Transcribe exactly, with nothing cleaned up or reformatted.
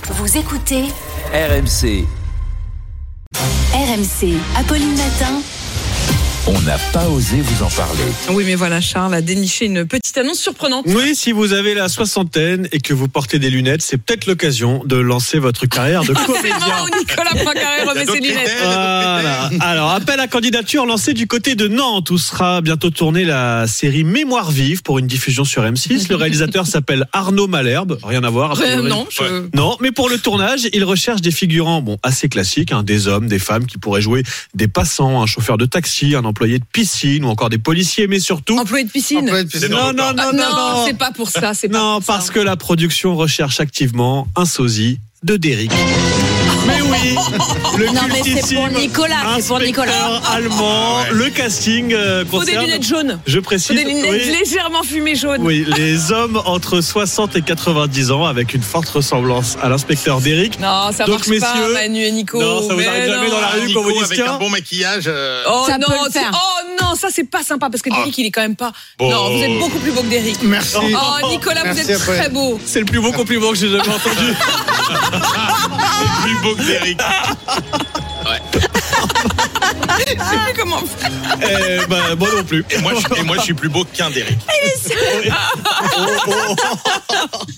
Vous écoutez R M C. R M C, Apolline Matin. On n'a pas osé vous en parler. Oui, mais voilà, Charles a déniché une petite annonce surprenante. Oui, si vous avez la soixantaine et que vous portez des lunettes, c'est peut-être l'occasion de lancer votre carrière de C'est comédien. marrant, Nicolas Poincaré remet ses lunettes. Voilà. Alors, appel à candidature lancé du côté de Nantes, où sera bientôt tournée la série Mémoire vive pour une diffusion sur M six. Le réalisateur s'appelle Arnaud Malherbe. Rien à voir. a Euh, priori. non, je... Non, mais pour le tournage, il recherche des figurants, bon, assez classiques, hein, des hommes, des femmes qui pourraient jouer des passants, un chauffeur de taxi, un employé de piscine ou encore des policiers, mais surtout. Employé de piscine. Employé de piscine. Non, non, non, Ah, non, non, non. c'est pas pour ça. C'est pas Non, pour parce ça. que la production recherche activement un sosie de Derrick. Mais oui, le Non, mais c'est cultissime pour Nicolas, c'est pour Nicolas. inspecteur allemand. Ah ouais. Le casting euh, Faut des concerne. lunettes jaunes. Je Faut précise. des lunettes oui, légèrement fumées jaunes. oui, les hommes entre soixante et quatre-vingt-dix ans avec une forte ressemblance à l'inspecteur Derrick. Non, ça Donc, marche pas, messieurs, Manu et Nico. non, ça vous Mais arrive jamais non. dans la rue Nico qu'on vous dise avec tiens. un bon maquillage. euh, Oh Ça non, peut le c'est- faire. oh non, ça c'est pas sympa parce que Derrick il est quand même pas. Bon. Non, vous êtes beaucoup plus beau que Derrick. Merci. Oh Nicolas, vous Merci, êtes Apolline. très beau. C'est le plus beau compliment que j'ai jamais entendu. Plus beau que Derrick. Je sais plus comment faire. Eh ben, moi non plus. Et moi, je, et moi, je suis plus beau qu'un Derrick.